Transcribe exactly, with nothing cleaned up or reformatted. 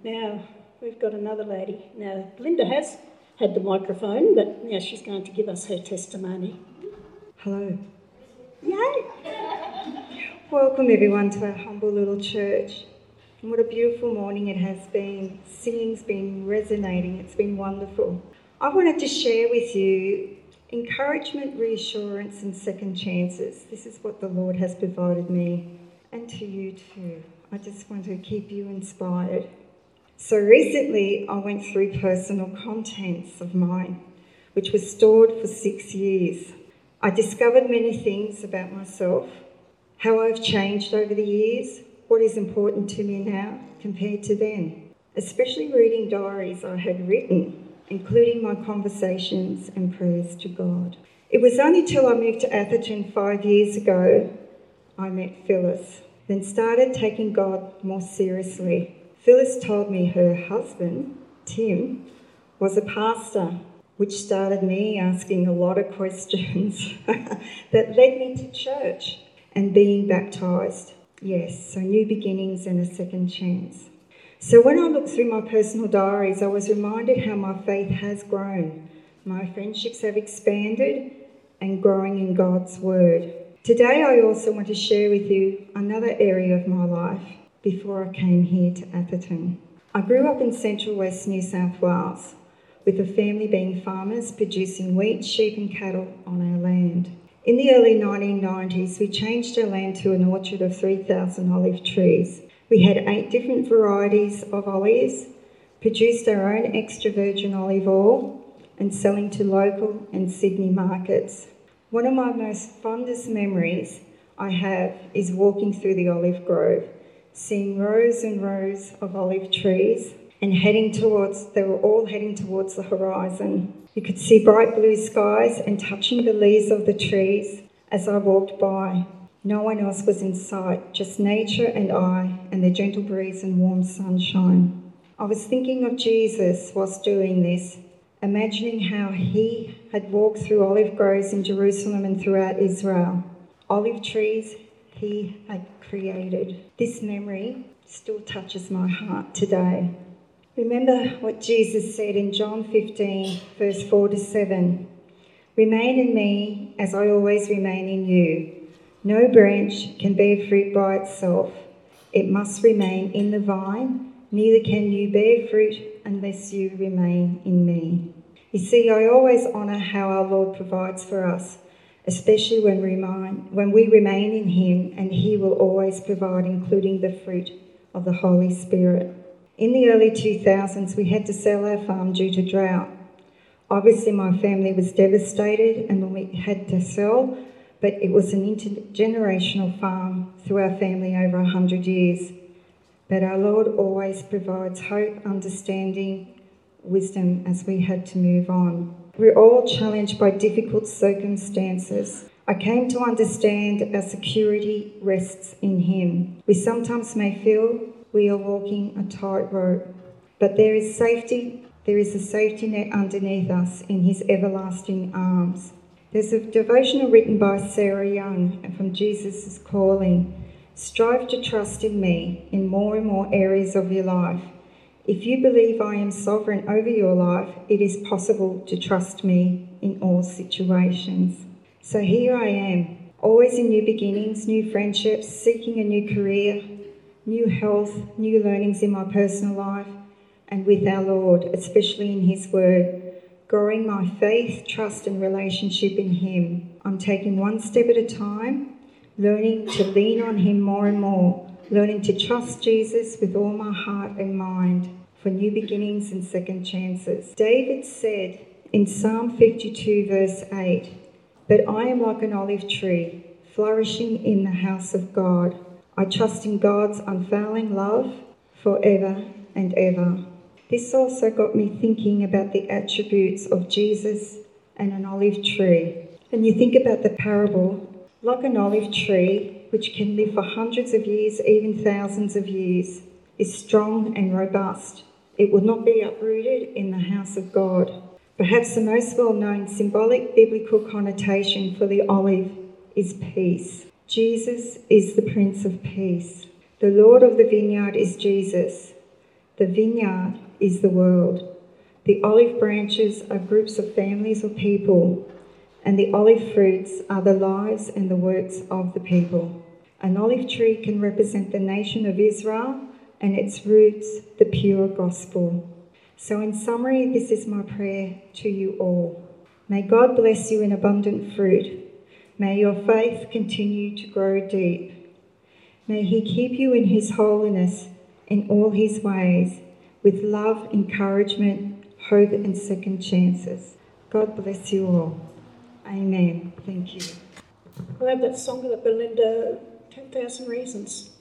Now, we've got another lady. Now, Linda has had the microphone, but now she's going to give us her testimony. Hello. Yay! Welcome everyone to our humble little church. And what a beautiful morning it has been. Singing's been resonating. It's been wonderful. I wanted to share with you encouragement, reassurance and second chances. This is what the Lord has provided me, and to you too. I just want to keep you inspired. So recently I went through personal contents of mine, which was stored for six years. I discovered many things about myself, how I've changed over the years, what is important to me now compared to then, especially reading diaries I had written, including my conversations and prayers to God. It was only till I moved to Atherton five years ago I met Phyllis, then started taking God more seriously. Phyllis told me her husband, Tim, was a pastor, which started me asking a lot of questions that led me to church and being baptised. Yes, so new beginnings and a second chance. So when I looked through my personal diaries, I was reminded how my faith has grown. My friendships have expanded and growing in God's word. Today I also want to share with you another area of my life before I came here to Atherton. I grew up in central west New South Wales, with a family being farmers producing wheat, sheep and cattle on our land. In the early nineteen nineties, we changed our land to an orchard of three thousand olive trees. We had eight different varieties of olives, produced our own extra virgin olive oil and selling to local and Sydney markets. One of my most fondest memories I have is walking through the olive grove, seeing rows and rows of olive trees and heading towards, they were all heading towards the horizon. You could see bright blue skies and touching the leaves of the trees as I walked by. No one else was in sight, just nature and I and the gentle breeze and warm sunshine. I was thinking of Jesus whilst doing this, imagining how he had walked through olive groves in Jerusalem and throughout Israel. Olive trees he had created. This memory still touches my heart today. Remember what Jesus said in John fifteen, verse four to seven. Remain in me as I always remain in you. No branch can bear fruit by itself. It must remain in the vine. Neither can you bear fruit unless you remain in me. You see, I always honour how our Lord provides for us, especially when we remain, when we remain in him, and he will always provide, including the fruit of the Holy Spirit. In the early two thousands, we had to sell our farm due to drought. Obviously, my family was devastated and we had to sell, but it was an intergenerational farm through our family over one hundred years. But our Lord always provides hope, understanding, wisdom as we had to move on. We're all challenged by difficult circumstances. I came to understand our security rests in him. We sometimes may feel we are walking a tightrope, but there is safety, there is a safety net underneath us in his everlasting arms. There's a devotional written by Sarah Young from Jesus' Calling. Strive to trust in me in more and more areas of your life. If you believe I am sovereign over your life, it is possible to trust me in all situations. So here I am, always in new beginnings, new friendships, seeking a new career, new health, new learnings in my personal life, and with our Lord, especially in his word, growing my faith, trust and relationship in him. I'm taking one step at a time, learning to lean on him more and more, learning to trust Jesus with all my heart and mind for new beginnings and second chances. David said in Psalm fifty-two verse eight, "But I am like an olive tree, flourishing in the house of God. I trust in God's unfailing love forever and ever." This also got me thinking about the attributes of Jesus and an olive tree. And you think about the parable, like an olive tree, which can live for hundreds of years, even thousands of years, is strong and robust. It will not be uprooted in the house of God. Perhaps the most well-known symbolic biblical connotation for the olive is peace. Jesus is the Prince of Peace. The Lord of the vineyard is Jesus. The vineyard is the world. The olive branches are groups of families or people, and the olive fruits are the lives and the works of the people. An olive tree can represent the nation of Israel and its roots, the pure gospel. So in summary, this is my prayer to you all. May God bless you in abundant fruit. May your faith continue to grow deep. May he keep you in his holiness in all his ways, with love, encouragement, hope and second chances. God bless you all. Amen. Thank you. I love that song that Belinda, ten thousand Reasons.